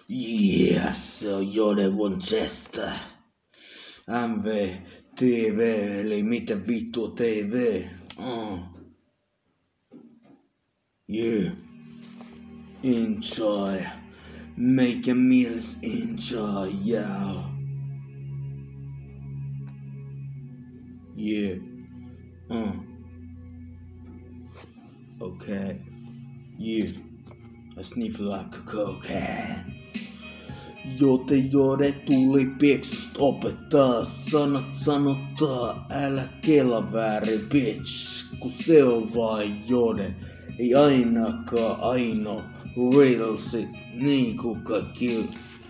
Se on Jode Winchester. MV, TV, eli mitä vittua TV. Enjoy. Make a meals, enjoy, Okay. I sniff like cocaine. Jode tuli pieksusta opettaa. Sanottaa, älä kela väärin bitch. Kun se on vain Jode. Ei ainakaan ainoa reelsit niin kuin kaikki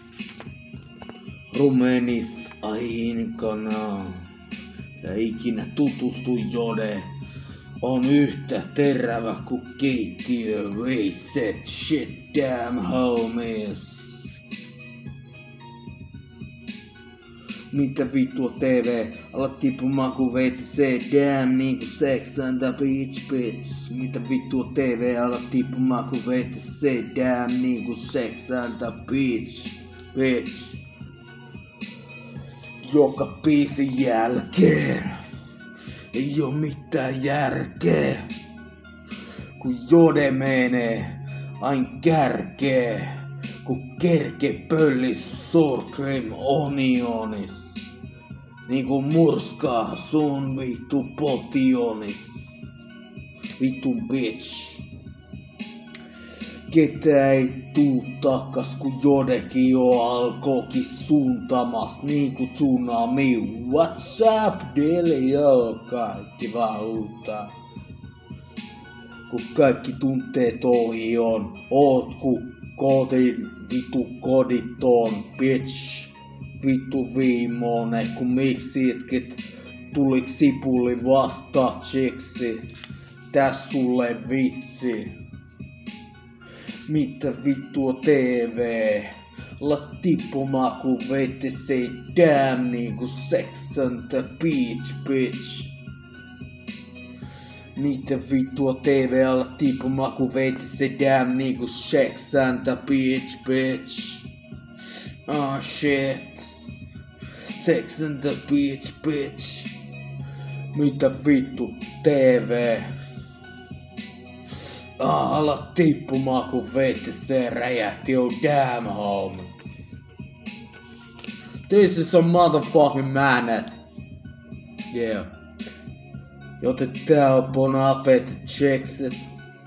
rumenis aikana. Ja ikinä tutustu Jode. On yhtä terävä kuin keittiö veitset. Shit damn homies. Mitä vittua TV, ala tippumaan kun VTC, damn niinku Sex and the Beach bitch. Mitä vittua TV, ala tippumaan kun VTC, damn niinku Sex and the Beach bitch. Joka biisin jälkeen ei oo mitään järkeä, kun Jode menee ain kärkee. Kun kerke pöllis sour cream onionis. Niinku murskaa sun vittu potionis. Vittu bitch. Ketä ei tuu takas kun Jodekin jo alkoikin suuntamas niinku tsunami. What's up Deli? Kaikki vaan huutaa. Kun kaikki tunteet ohi on. Oot ku vittu koditon bitch. Vittu viimonen, kun miksi itket tuliks sipuli vastaatseksi. Täs sulle vitsi. Mitä vittua TV? La tippumaa ku VTC damn niinku Sex and the Beach bitch. Mitä vittua TV alla tippumaa ku VTC damn niinku Sex and the Beach bitch. Oh shit. Sex and the Beach bitch. Mitä vittu TV? Ala tippumaa ku VTC räjähti, oh damn home. This is a motherfucking madness. Yeah. Joten tää on Bon Appetit Chekset.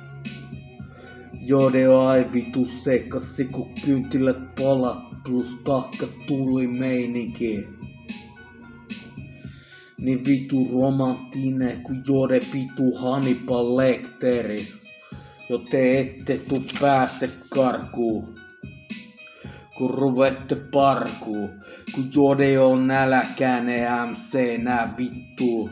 Jode on ai vitu sekassi ku kynttilät palat plus takka tuli meininki. Niin vitu romanttinen ku Jode vitu Hannibal Lecteri. Joten ette tuu pääse karkuun. Kun ruvette parkuun. Kun Jode on nälkäinen MC nää vittu.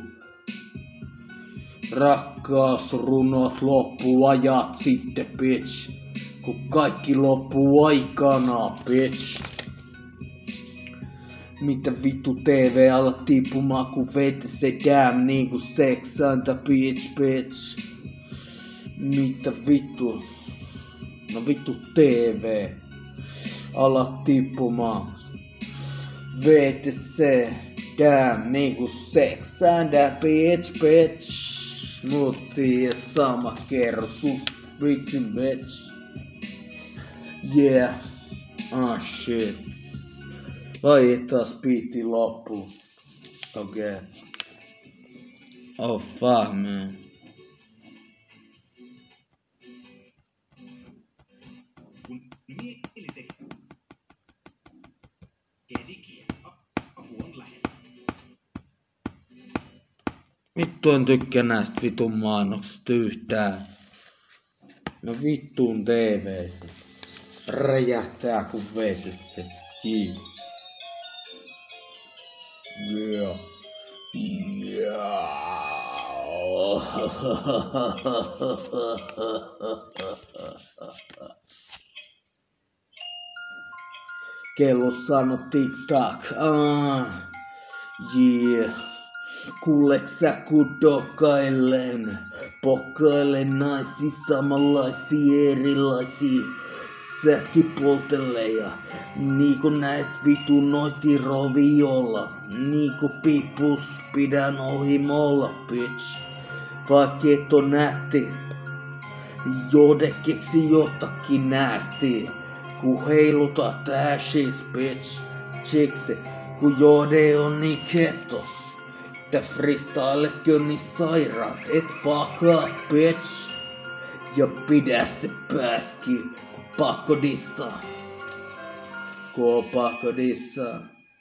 Rakkausrunot loppuu ajat sitten bitch. Kun kaikki loppuu aikana bitch. Mitä vittu TV alla tippumaan kun VTC damn niinku Sex and the Beach bitch. Mitä vittu? No vittu TV. Ala tippumaan. VTC damn niinku Sex and the Beach bitch. Mut tiiä sama kerro sus vitsin bitch. Yeah. Oh shit. Laitetaan speedi loppuun. Okay. Oh fuck man. Vittu en tykkää näistä vitun mainoksista yhtään. No vittuun TV:ssä. Räjähtää kun VTC. Yeah. Kello sano tik-tak. Yeah. Kuuleksä kudokailen, pokailen naisia samanlaisia erilaisia. itseätkin poltelle ja niinku näet vitu noiti roviolla. Niinku pipus pidän ohimolla, bitch. Vaikka et on nätti, jode keksi jotakin näästi. Ku heilutat ashis, bitch. Chiksi, ku jode on niin ketos. Että freestyletkin on niin sairaat, et fuck up, bitch. Ja pidä se pääski, ku pakko dissaa. Ku on pakko dissaa.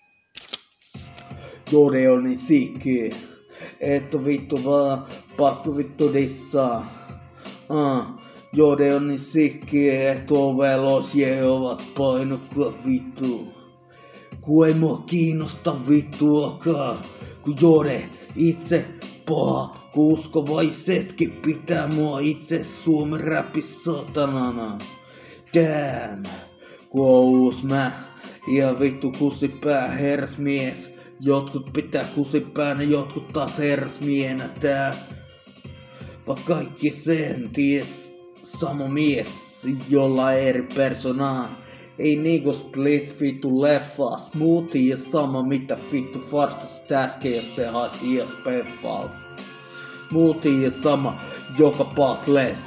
Jode on niin sikki, et on vittu vaan pakko vittu dissaa. Jode on niin sikki, et ovelos Jehovat painokkaa vittu. Ku ei mua kiinnosta vittuakaan, ku Jode itse paha, ku uskovaisetkin pitää mua itse Suomen räpis satanana. Damn, ku on uus mä, ihan vittu kusipää herrasmies. Jotkut pitää kusipäänä, jotkut taas herrasmienä tää. Vaikka kaikki sen ties, sama mies, jolla eri persoonaa. Ei niinku split vittu leffa, smoothie ja sama mitä vittu farstasit äsken, jos se haisi ISP-falta. Smoothie ja sama, joka patles.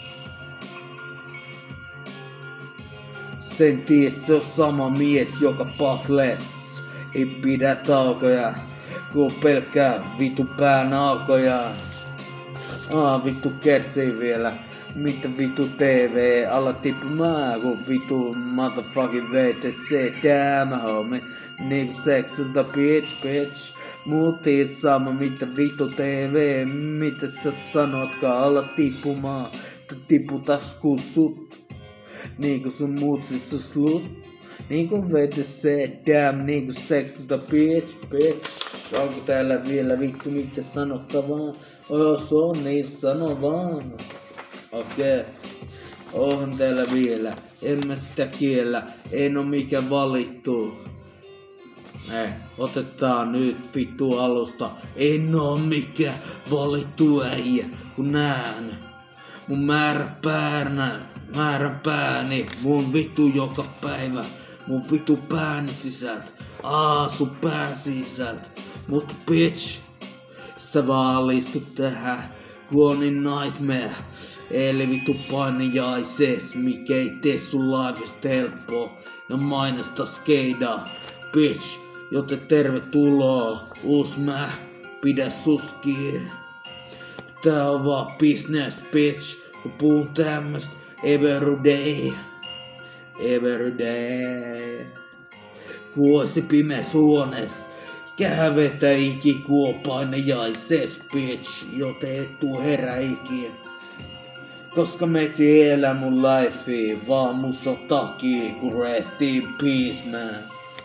Sen ties se on sama mies, joka patles. Ei pidä taukoja, ku pelkkää vittu pään aukoja. Vittu kertsii vielä. Mitä vittu TV, alla tippumaa, kun vittu motherfucking VTC, damn homie. Niinku sex on the bitch. Muutiin sama, mitä vittu TV, mitä sä sanotkaan, alla tippumaa. Tiputas ku sut, niinku sun muutsis on slut. Niinku VTC, damn, niinku sex on the bitch. Onko täällä vielä vittu mitä sanottavaa? Jos on, niin sano vaan. Okei. Onhan täällä vielä. En mä sitä kiellä. En oo mikään valittu. Otetaan nyt vittu alusta. En oo mikään valittu äijä. Kun näen mun määrän pääni. Mun vittu joka päivä. Mun vittu pääni sisältä. Sun pää sisältä. Mut bitch. Sä vaan alistut tähän. Ku on niin nightmare. Eli vittu painajaises, mikä ei tee sun laivista helppoa. Ja mainosta skeidaa, bitch. Joten tervetuloa, uus mä, pidä suski. Tää on vaan business, bitch. Kun puhun tämmöstä everyday. Ku oisi pimeäs huonees. Kävetä iki, ku on painajaises, bitch. Joten et tuu herää ikiä. Koska me etsi elää mun lifea, vaan mus on takia, ku rest in peace, man.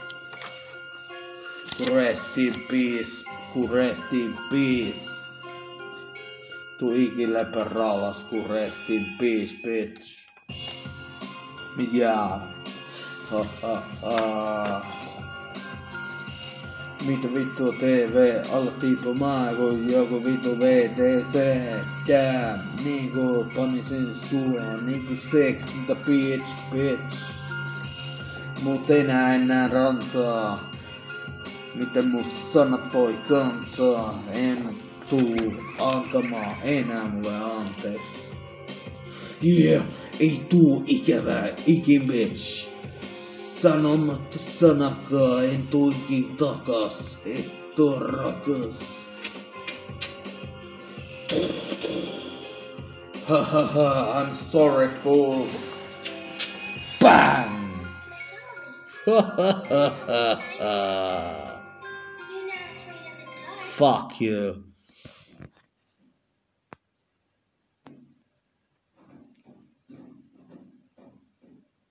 Ku rest in peace. Tu ikiläpä raulas, ku rest in peace, bitch. Ja. Mitä vittu TV, alla tippumaa kun joku vittu VTC. Damn, niinku panisin suoraan, niinku sex the bitch. Mut enää rantaa. Miten mun sanat voi kantaa. En tuu antamaan enää mulle anteeksi. Yeah, ei tuu ikävää ikin bitch. Sanomatta sanakaan, en tuu ikin takas, et oo rakas. I'm sorry fools. Bang! Fuck you.